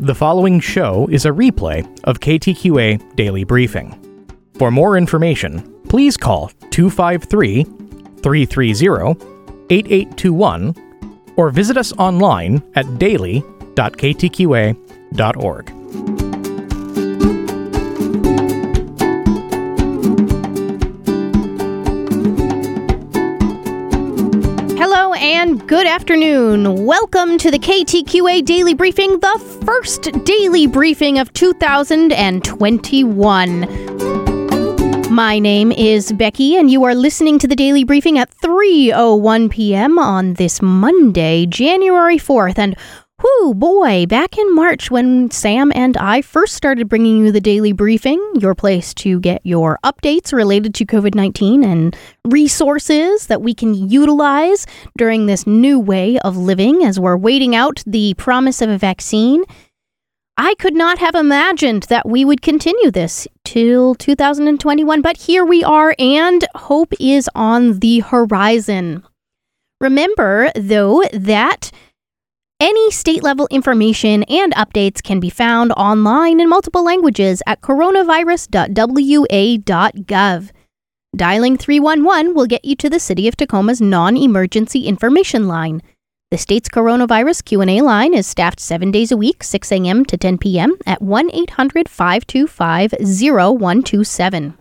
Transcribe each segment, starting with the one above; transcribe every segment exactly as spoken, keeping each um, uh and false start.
The following show is a replay of K T Q A Daily Briefing. For more information, please call two five three, three three zero, eight eight two one or visit us online at daily dot k t q a dot org. Hello and good afternoon. Welcome to the K T Q A Daily Briefing, the first daily briefing of two thousand twenty-one. My name is Becky, and you are listening to the Daily Briefing at three oh one p.m. on this Monday, January fourth. And whoo, boy, back in March when Sam and I first started bringing you the Daily Briefing, your place to get your updates related to covid nineteen and resources that we can utilize during this new way of living as we're waiting out the promise of a vaccine. I could not have imagined that we would continue this till two thousand twenty-one, but here we are, and hope is on the horizon. Remember, though, that any state-level information and updates can be found online in multiple languages at coronavirus dot w a dot gov. Dialing three one one will get you to the City of Tacoma's non-emergency information line. The state's coronavirus Q and A line is staffed seven days a week, six a.m. to ten p.m. at one eight hundred, five two five, oh one two seven.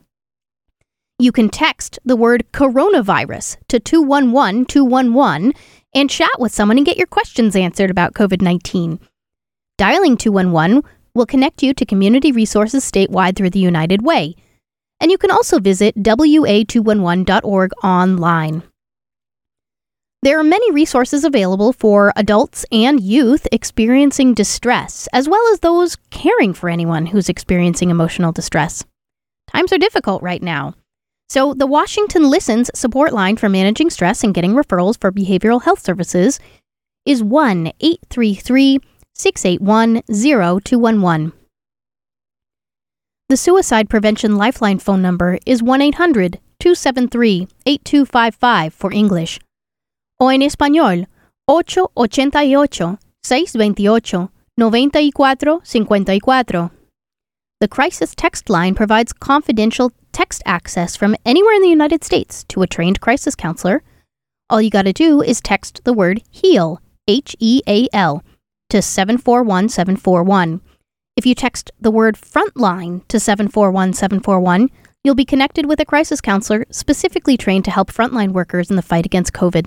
You can text the word coronavirus to two one one two one one and chat with someone and get your questions answered about covid nineteen. Dialing two one one will connect you to community resources statewide through the United Way. And you can also visit w a two one one dot org online. There are many resources available for adults and youth experiencing distress, as well as those caring for anyone who's experiencing emotional distress. Times are difficult right now. So the Washington Listens support line for managing stress and getting referrals for behavioral health services is one eight three three, six eight one, oh two one one. The Suicide Prevention Lifeline phone number is one eight hundred, two seven three, eight two five five for English. O en español, eight eight eight, six two eight, nine cuatro, cinco cuatro. The Crisis Text Line provides confidential text access from anywhere in the United States to a trained crisis counselor. All you gotta do is text the word HEAL, H E A L, to seven four one seven four one. If you text the word Frontline to seven four one seven four one, you'll be connected with a crisis counselor specifically trained to help frontline workers in the fight against COVID.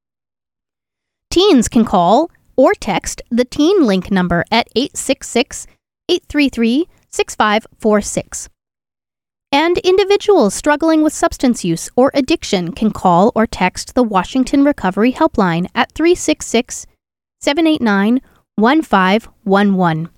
Teens can call or text the Teen Link number at eight six six, eight three three, six five four six. And individuals struggling with substance use or addiction can call or text the Washington Recovery Helpline at three six six, seven eight nine, one five one one.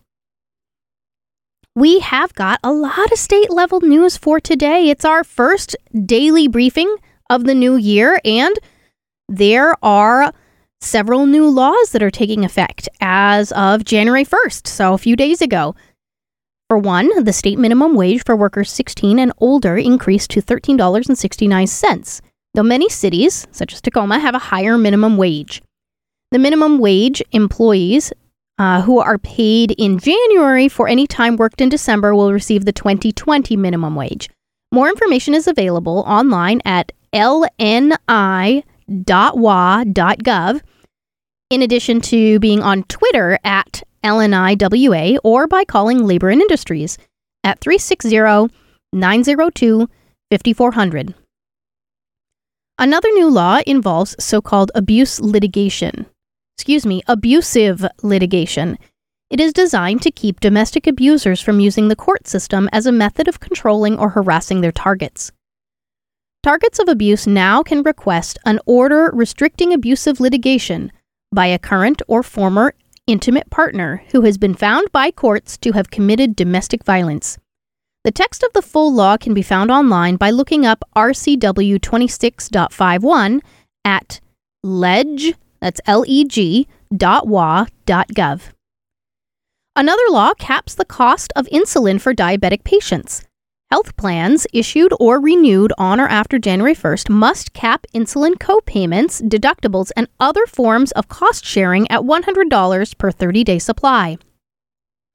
We have got a lot of state-level news for today. It's our first daily briefing of the new year, and there are several new laws that are taking effect as of January first, so a few days ago. For one, the state minimum wage for workers sixteen and older increased to thirteen dollars and sixty-nine cents, though many cities, such as Tacoma, have a higher minimum wage. The minimum wage employees uh, who are paid in January for any time worked in December will receive the twenty twenty minimum wage. More information is available online at l n i dot w a dot gov, in addition to being on Twitter at L N I W A or by calling Labor and Industries at three six zero, nine zero two, five four zero zero. Another new law involves so-called abuse litigation. Excuse me, abusive litigation. It is designed to keep domestic abusers from using the court system as a method of controlling or harassing their targets. Targets of abuse now can request an order restricting abusive litigation by a current or former intimate partner who has been found by courts to have committed domestic violence. The text of the full law can be found online by looking up R C W twenty-six point fifty-one at leg, that's L E G, dot w a dot gov. Another law caps the cost of insulin for diabetic patients. Health plans issued or renewed on or after January first must cap insulin co-payments, deductibles, and other forms of cost sharing at one hundred dollars per thirty-day supply.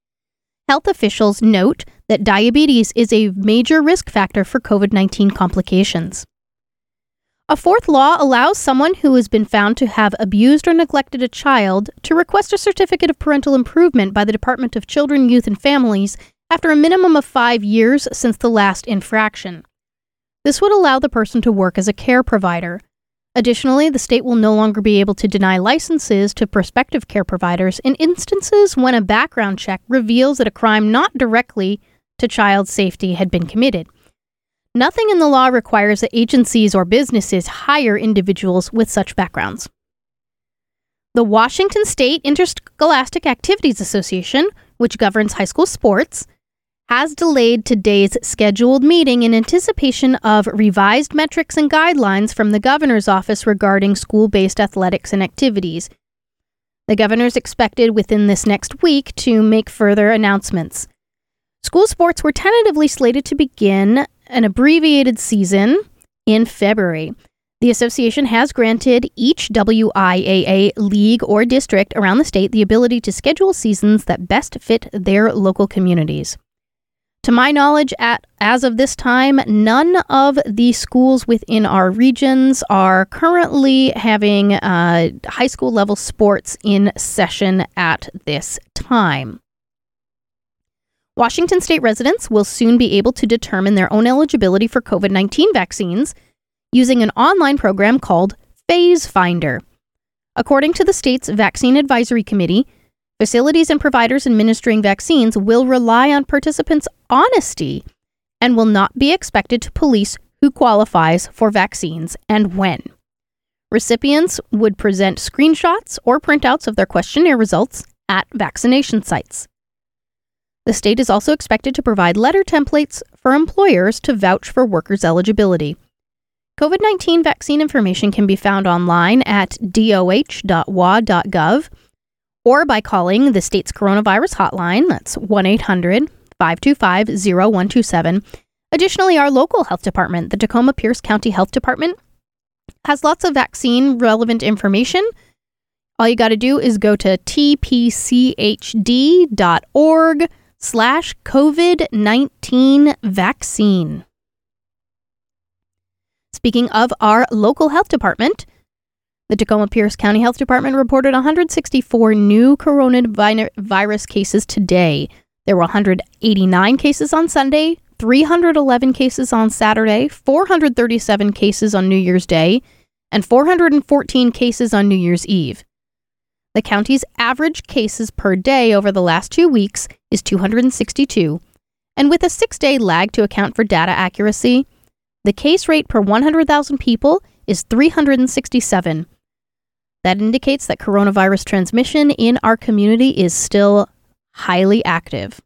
Health officials note that diabetes is a major risk factor for covid nineteen complications. A fourth law allows someone who has been found to have abused or neglected a child to request a certificate of parental improvement by the Department of Children, Youth, and Families after a minimum of five years since the last infraction. This would allow the person to work as a care provider. Additionally, the state will no longer be able to deny licenses to prospective care providers in instances when a background check reveals that a crime not directly to child safety had been committed. Nothing in the law requires that agencies or businesses hire individuals with such backgrounds. The Washington State Interscholastic Activities Association, which governs high school sports, has delayed today's scheduled meeting in anticipation of revised metrics and guidelines from the governor's office regarding school-based athletics and activities. The governor is expected within this next week to make further announcements. School sports were tentatively slated to begin an abbreviated season in February. The association has granted each W I A A league or district around the state the ability to schedule seasons that best fit their local communities. To my knowledge, at as of this time, none of the schools within our regions are currently having uh, high school level sports in session at this time. Washington State residents will soon be able to determine their own eligibility for covid nineteen vaccines using an online program called Phase Finder. According to the state's Vaccine Advisory Committee, facilities and providers administering vaccines will rely on participants' honesty and will not be expected to police who qualifies for vaccines and when. Recipients would present screenshots or printouts of their questionnaire results at vaccination sites. The state is also expected to provide letter templates for employers to vouch for workers' eligibility. covid nineteen vaccine information can be found online at d o h dot w a dot gov or by calling the state's coronavirus hotline, that's one eight hundred, five two five, zero one two seven. Additionally, our local health department, the Tacoma Pierce County Health Department, has lots of vaccine-relevant information. All you got to do is go to t p c h d dot org slash covid nineteen vaccine. Speaking of our local health department, the Tacoma Pierce County Health Department reported one hundred sixty-four new coronavirus cases today. There were one hundred eighty-nine cases on Sunday, three hundred eleven cases on Saturday, four hundred thirty-seven cases on New Year's Day, and four hundred fourteen cases on New Year's Eve. The county's average cases per day over the last two weeks is two hundred sixty-two, and with a six-day lag to account for data accuracy, the case rate per one hundred thousand people is three hundred sixty-seven. That indicates that coronavirus transmission in our community is still highly active.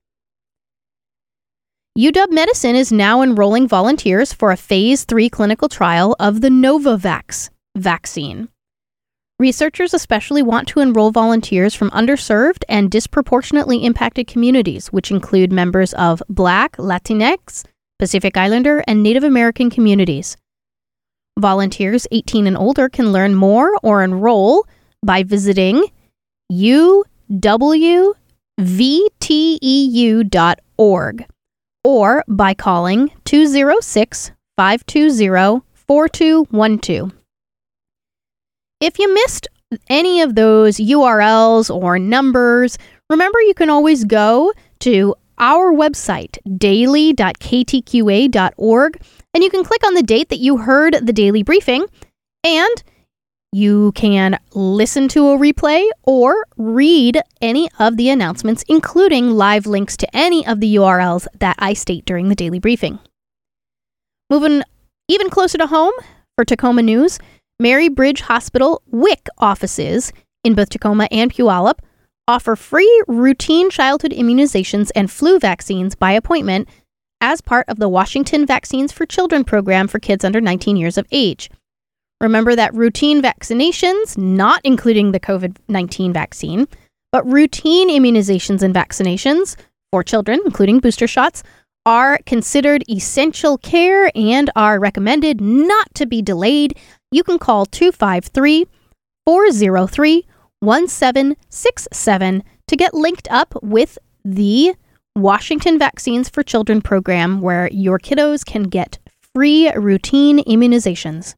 U W Medicine is now enrolling volunteers for a phase three clinical trial of the Novavax vaccine. Researchers especially want to enroll volunteers from underserved and disproportionately impacted communities, which include members of Black, Latinx, Pacific Islander, and Native American communities. Volunteers eighteen and older can learn more or enroll by visiting u w v t e u dot org or by calling two oh six, five two zero, four two one two. If you missed any of those U R Ls or numbers, remember you can always go to our website, daily dot k t q a dot org, and you can click on the date that you heard the daily briefing, and you can listen to a replay or read any of the announcements, including live links to any of the U R Ls that I state during the daily briefing. Moving even closer to home for Tacoma news, Mary Bridge Hospital W I C offices in both Tacoma and Puyallup offer free routine childhood immunizations and flu vaccines by appointment as part of the Washington Vaccines for Children program for kids under nineteen years of age. Remember that routine vaccinations, not including the covid nineteen vaccine, but routine immunizations and vaccinations for children, including booster shots, are considered essential care and are recommended not to be delayed. You can call two five three, four oh three, one seven six seven to get linked up with the Washington Vaccines for Children program where your kiddos can get free routine immunizations.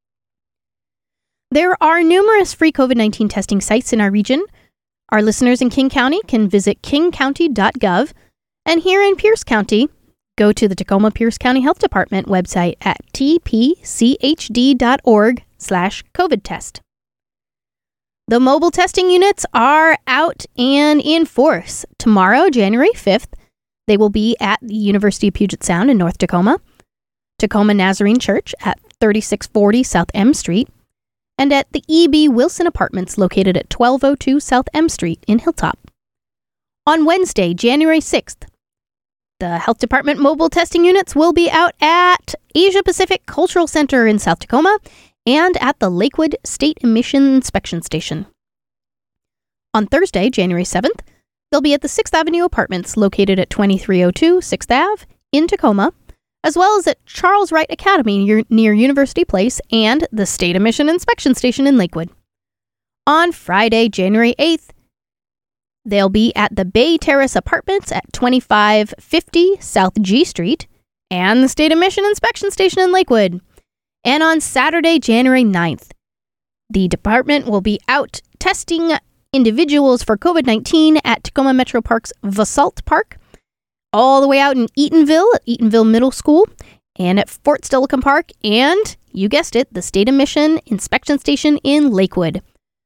There are numerous free COVID nineteen testing sites in our region. Our listeners in King County can visit king county dot gov, and here in Pierce County, go to the Tacoma Pierce County Health Department website at t p c h d dot org slash COVID test. The mobile testing units are out and in force. Tomorrow, January fifth, they will be at the University of Puget Sound in North Tacoma, Tacoma Nazarene Church at thirty-six forty South M Street, and at the E B Wilson Apartments located at twelve oh two South M Street in Hilltop. On Wednesday, January sixth, the Health Department mobile testing units will be out at Asia Pacific Cultural Center in South Tacoma and at the Lakewood State Emission Inspection Station. On Thursday, January seventh, they'll be at the sixth Avenue Apartments located at twenty-three oh two sixth Avenue in Tacoma, as well as at Charles Wright Academy near, near University Place and the State Emission Inspection Station in Lakewood. On Friday, January eighth, they'll be at the Bay Terrace Apartments at twenty-five fifty South G Street and the State Emission Inspection Station in Lakewood. And on Saturday, January ninth, the department will be out testing individuals for COVID nineteen at Tacoma Metro Park's Vasalt Park, all the way out in Eatonville at Eatonville Middle School, and at Fort Steilacoom Park, and, you guessed it, the State Emission Inspection Station in Lakewood.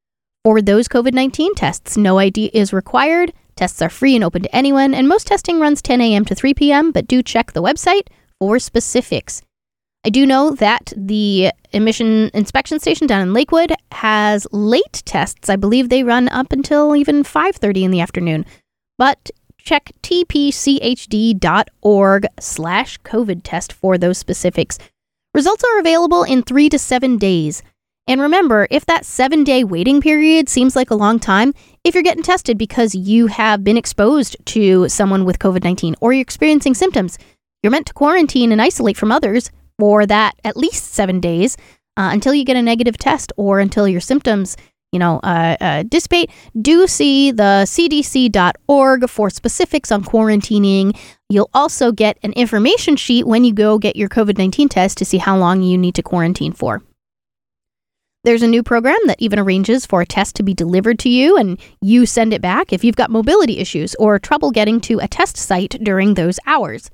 For those COVID nineteen tests, no I D is required. Tests are free and open to anyone, and most testing runs ten a.m. to three p.m., but do check the website for specifics. I do know that the Emission Inspection Station down in Lakewood has late tests. I believe they run up until even five thirty in the afternoon. But check t p c h d dot org slash COVID test for those specifics. Results are available in three to seven days. And remember, if that seven-day waiting period seems like a long time, if you're getting tested because you have been exposed to someone with COVID nineteen or you're experiencing symptoms, you're meant to quarantine and isolate from others for that at least seven days uh, until you get a negative test or until your symptoms, you know, uh, uh, dissipate. Do see the c d c dot org for specifics on quarantining. You'll also get an information sheet when you go get your COVID nineteen test to see how long you need to quarantine for. There's a new program that even arranges for a test to be delivered to you and you send it back if you've got mobility issues or trouble getting to a test site during those hours.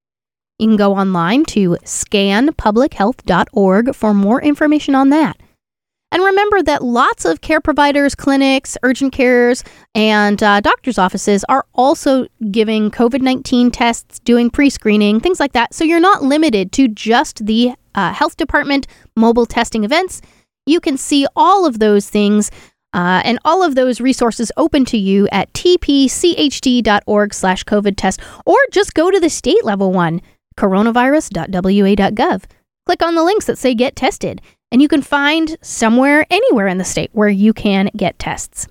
You can go online to scan public health dot org for more information on that. And remember that lots of care providers, clinics, urgent cares, and uh, doctors' offices are also giving COVID nineteen tests, doing pre-screening, things like that. So you're not limited to just the uh, health department mobile testing events. You can see all of those things uh, and all of those resources open to you at t p c h d dot org slash COVID test, or just go to the state level one, coronavirus dot w a dot gov. Click on the links that say Get Tested, and you can find somewhere, anywhere in the state where you can get tests.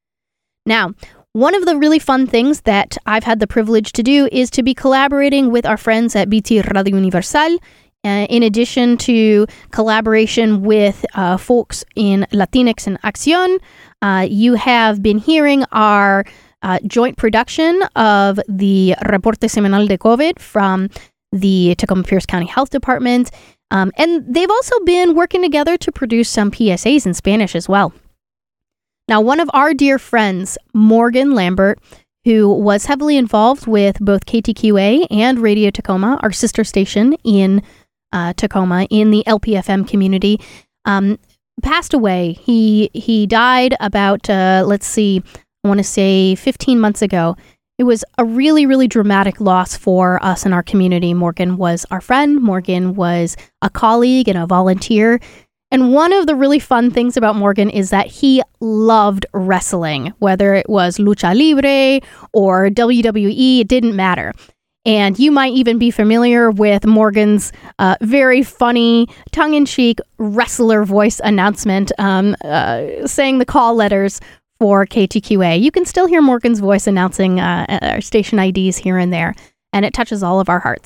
Now, one of the really fun things that I've had the privilege to do is to be collaborating with our friends at B T Radio Universal, uh, in addition to collaboration with uh, folks in Latinx and Acción. Uh, you have been hearing our uh, joint production of the Reporte Semanal de COVID from the Tacoma Pierce County Health Department. Um, and they've also been working together to produce some P S As in Spanish as well. Now, one of our dear friends, Morgan Lambert, who was heavily involved with both K T Q A and Radio Tacoma, our sister station in uh, Tacoma, in the L P F M community, um, passed away. He he died about, uh, let's see, I want to say fifteen months ago. It was a really, really dramatic loss for us in our community. Morgan was our friend. Morgan was a colleague and a volunteer. And one of the really fun things about Morgan is that he loved wrestling, whether it was lucha libre or W W E, it didn't matter. And you might even be familiar with Morgan's uh, very funny, tongue-in-cheek wrestler voice announcement, um, uh, saying the call letters for K T Q A. You can still hear Morgan's voice announcing uh, our station I Ds here and there, and it touches all of our hearts.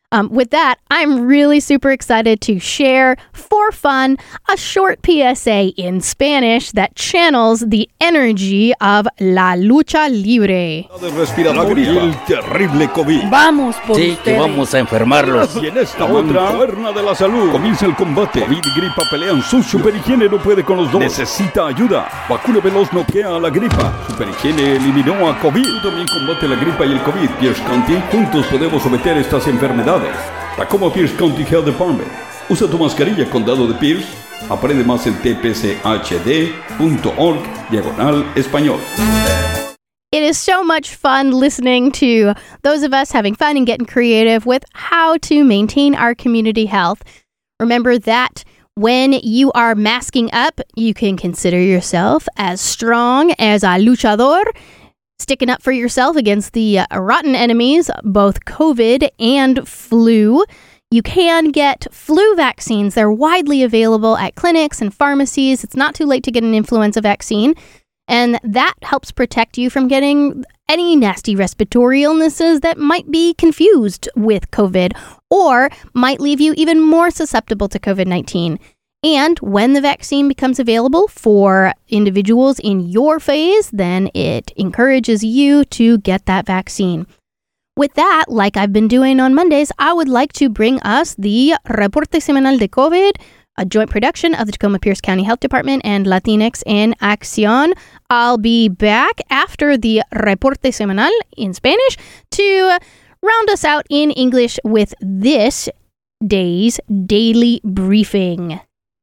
Um, with that, I'm really super excited to share, for fun, a short P S A in Spanish that channels the energy of la lucha libre. El terrible COVID. Vamos por Sí, ustedes. que vamos a enfermarlos. Y en esta otra cuerna de la salud comienza el combate. COVID y gripa pelean. Su superhigiene no puede con los dos. Necesita ayuda. Vacuna veloz noquea a la gripa. Superhigiene eliminó a COVID. Tú también combate la gripa y el COVID. Pierce County, juntos podemos someter estas enfermedades. Tacoma Pierce County Health Department. Usa tu mascarilla, Condado de Pierce. Aprende más en t p c h d punto org diagonal español. It is so much fun listening to those of us having fun and getting creative with how to maintain our community health. Remember that when you are masking up, you can consider yourself as strong as a luchador, sticking up for yourself against the uh, rotten enemies, both COVID and flu. You can get flu vaccines. They're widely available at clinics and pharmacies. It's not too late to get an influenza vaccine. And that helps protect you from getting any nasty respiratory illnesses that might be confused with COVID or might leave you even more susceptible to COVID nineteen. And when the vaccine becomes available for individuals in your phase, then it encourages you to get that vaccine. With that, like I've been doing on Mondays, I would like to bring us the Reporte Semanal de COVID, a joint production of the Tacoma Pierce County Health Department and Latinx en Acción. I'll be back after the Reporte Semanal in Spanish to round us out in English with this day's Daily Briefing.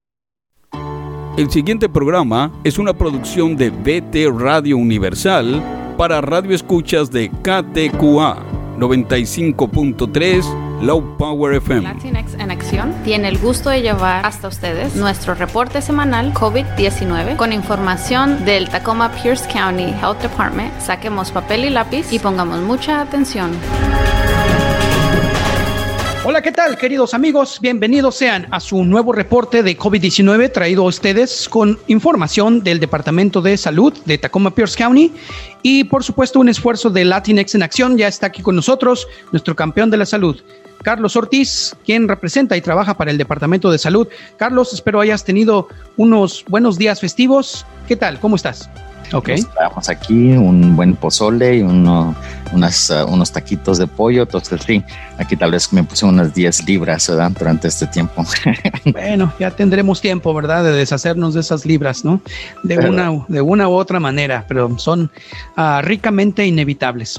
El siguiente programa es una producción de B T Radio Universal para Radio Escuchas de K T Q A noventa y cinco punto tres Low Power F M. Latinx en Acción tiene el gusto de llevar hasta ustedes nuestro reporte semanal COVID diecinueve con información del Tacoma Pierce County Health Department. Saquemos papel y lápiz y pongamos mucha atención. Hola, ¿qué tal, queridos amigos? Bienvenidos sean a su nuevo reporte de COVID diecinueve traído a ustedes con información del Departamento de Salud de Tacoma Pierce County y, por supuesto, un esfuerzo de Latinx en Acción. Ya está aquí con nosotros nuestro campeón de la salud, Carlos Ortiz, quien representa y trabaja para el Departamento de Salud. Carlos, espero hayas tenido unos buenos días festivos. ¿Qué tal? ¿Cómo estás? Okay. Estamos aquí, un buen pozole y uno, unas, uh, unos taquitos de pollo. Entonces, sí, aquí tal vez me puse unas diez libras, ¿verdad? Durante este tiempo. Bueno, ya tendremos tiempo, ¿verdad? De deshacernos de esas libras, ¿no? De una, de una u otra manera, pero son uh, ricamente inevitables.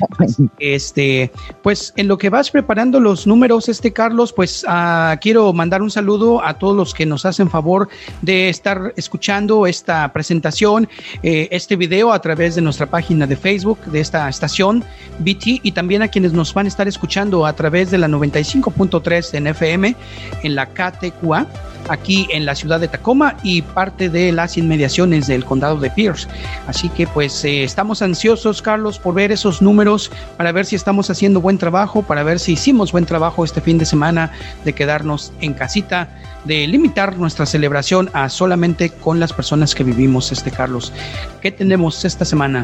Este, pues en lo que vas preparando los números, este Carlos, pues uh, quiero mandar un saludo a todos los que nos hacen favor de estar escuchando esta presentación. Eh, este video a través de nuestra página de Facebook de esta estación B T y también a quienes nos van a estar escuchando a través de la noventa y cinco punto tres en F M en la K T Q A aquí en la ciudad de Tacoma y parte de las inmediaciones del condado de Pierce. Así que pues eh, estamos ansiosos, Carlos, por ver esos números, para ver si estamos haciendo buen trabajo, para ver si hicimos buen trabajo este fin de semana de quedarnos en casita, de limitar nuestra celebración a solamente con las personas que vivimos, este Carlos. ¿Qué tenemos esta semana?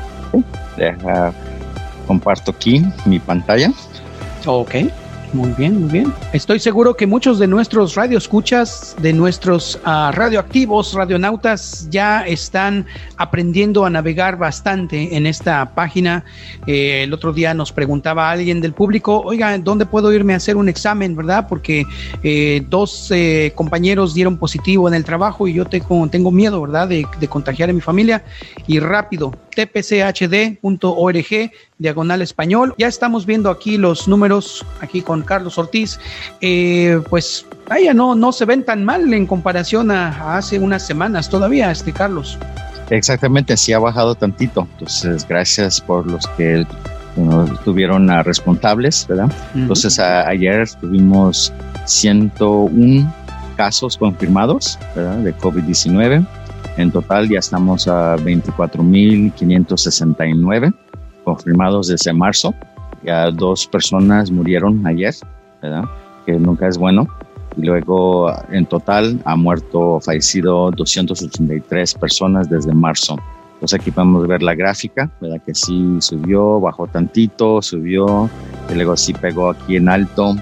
Deja, comparto aquí mi pantalla. Ok. Muy bien, muy bien. Estoy seguro que muchos de nuestros radioescuchas, de nuestros uh, radioactivos, radionautas, ya están aprendiendo a navegar bastante en esta página. Eh, el otro día nos preguntaba alguien del público, oiga, ¿dónde puedo irme a hacer un examen, verdad? Porque eh, dos eh, compañeros dieron positivo en el trabajo y yo tengo, tengo miedo, ¿verdad? De, de contagiar a mi familia. Y rápido, t p c h d punto org diagonal español. Ya estamos viendo aquí los números, aquí con Carlos Ortiz. Eh, pues vaya, no, no se ven tan mal en comparación a, a hace unas semanas todavía, este Carlos. Exactamente, sí ha bajado tantito. Entonces, gracias por los que bueno, estuvieron uh, responsables, ¿verdad? Uh-huh. Entonces, a, ayer tuvimos ciento uno casos confirmados, ¿verdad? De COVID diecinueve. En total ya estamos a veinticuatro mil quinientos sesenta y nueve confirmados desde marzo. Ya dos personas murieron ayer, ¿verdad? Que nunca es bueno. Y luego, en total, ha muerto, fallecido doscientas ochenta y tres personas desde marzo. Entonces aquí podemos ver la gráfica, ¿verdad? Que sí subió, bajó tantito, subió, y luego sí pegó aquí en alto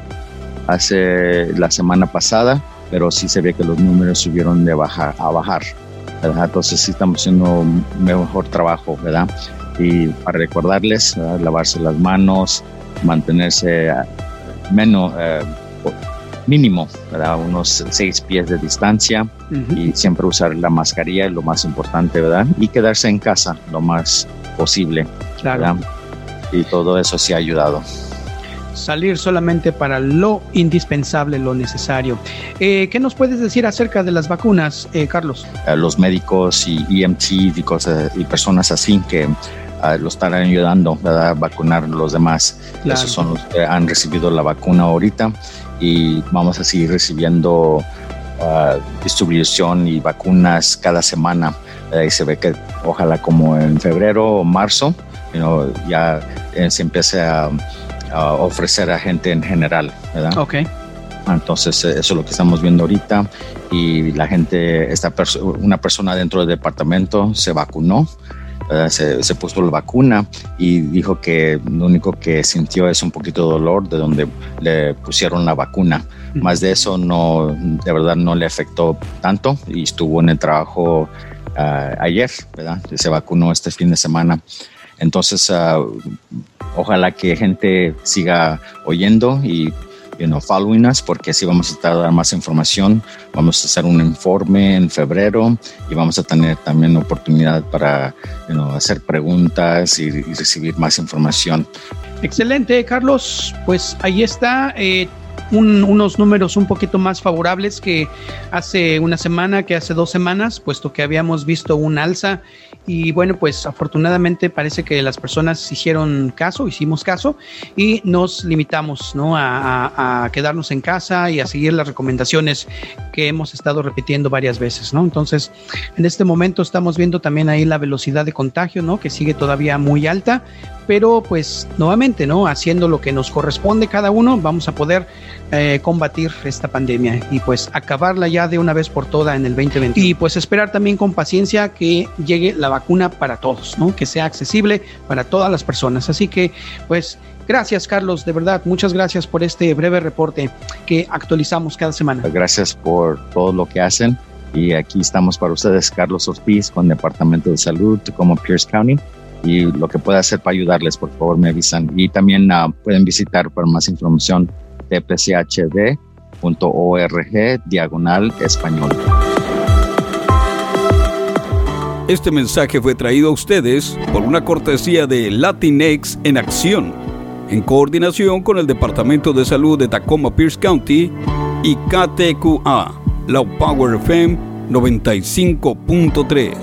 hace la semana pasada, pero sí se ve que los números subieron de bajar a bajar, ¿verdad? Entonces sí estamos haciendo un mejor trabajo, ¿verdad? Y para recordarles, ¿verdad? Lavarse las manos, mantenerse menos, eh, mínimo, ¿verdad? Unos seis pies de distancia, uh-huh. y siempre usar la mascarilla es lo más importante, ¿verdad? Y quedarse en casa lo más posible, claro. ¿verdad? Y todo eso sí ha ayudado. Salir solamente para lo indispensable, lo necesario. Eh, ¿Qué nos puedes decir acerca de las vacunas, eh, Carlos? Uh, los médicos y E M T y cosas y personas así que uh, lo están ayudando, ¿verdad? A vacunar a los demás. Claro. Esos son los que han recibido la vacuna ahorita y vamos a seguir recibiendo uh, distribución y vacunas cada semana. Uh, y se ve que ojalá como en febrero o marzo, you know, ya eh, se empiece a Uh, ofrecer a gente en general, ¿verdad? Ok. Entonces eso es lo que estamos viendo ahorita y la gente, esta perso- una persona dentro del departamento se vacunó, ¿verdad? Se, se puso la vacuna y dijo que lo único que sintió es un poquito de dolor de donde le pusieron la vacuna. Mm. Más de eso no, de verdad no le afectó tanto y estuvo en el trabajo uh, ayer, ¿verdad? Se vacunó este fin de semana. Entonces, uh, ojalá que gente siga oyendo y, you know, following us, porque así vamos a estar dando más información. Vamos a hacer un informe en febrero y vamos a tener también oportunidad para, you know, hacer preguntas y, y recibir más información. Excelente, Carlos. Pues ahí está. Eh, Un, unos números un poquito más favorables que hace una semana, que hace dos semanas, puesto que habíamos visto un alza y bueno, pues afortunadamente parece que las personas hicieron caso, hicimos caso y nos limitamos, ¿no? a, a, a quedarnos en casa y a seguir las recomendaciones que hemos estado repitiendo varias veces, ¿no? Entonces, en este momento estamos viendo también ahí la velocidad de contagio, ¿no? Que sigue todavía muy alta, pero pues nuevamente, ¿no? Haciendo lo que nos corresponde cada uno, vamos a poder eh, combatir esta pandemia y pues acabarla ya de una vez por todas en el veinte veinte. Y pues esperar también con paciencia que llegue la vacuna para todos, ¿no? Que sea accesible para todas las personas. Así que pues gracias, Carlos, de verdad, muchas gracias por este breve reporte que actualizamos cada semana. Gracias por todo lo que hacen y aquí estamos para ustedes, Carlos Ortiz con Departamento de Salud como Pierce County. Y lo que pueda hacer para ayudarles, por favor, me avisan. Y también uh, pueden visitar para más información t p c h d punto org diagonal español. Este mensaje fue traído a ustedes por una cortesía de Latinx en Acción, en coordinación con el Departamento de Salud de Tacoma Pierce County y K T Q A, Low Power F M noventa y cinco punto tres.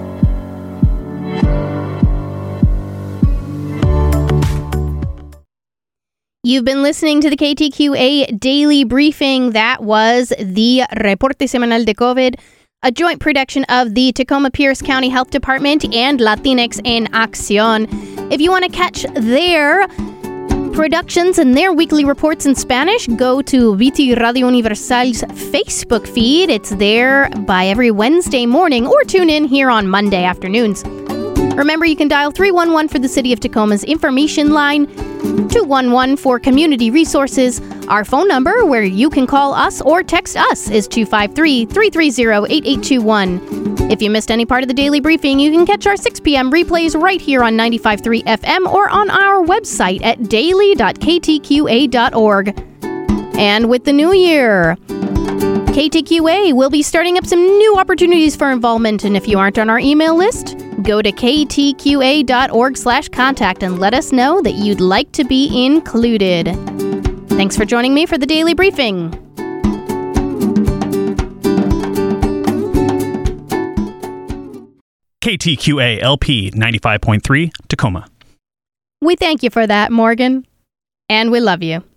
You've been listening to the K T Q A Daily Briefing. That was the Reporte Semanal de COVID, a joint production of the Tacoma Pierce County Health Department and Latinx en Acción. If you want to catch their productions and their weekly reports in Spanish, go to V T Radio Universal's Facebook feed. It's there by every Wednesday morning, or tune in here on Monday afternoons. Remember, you can dial three one one for the City of Tacoma's information line, two one one for community resources. Our phone number, where you can call us or text us, is two five three, three three zero, eight eight two one. If you missed any part of the daily briefing, you can catch our six p.m. replays right here on ninety-five point three F M or on our website at daily dot k t q a dot org. And with the new year, K T Q A will be starting up some new opportunities for involvement, and if you aren't on our email list, go to k t q a dot org slash contact and let us know that you'd like to be included. Thanks for joining me for the Daily Briefing. K T Q A L P ninety-five point three, Tacoma. We thank you for that, Morgan. And we love you.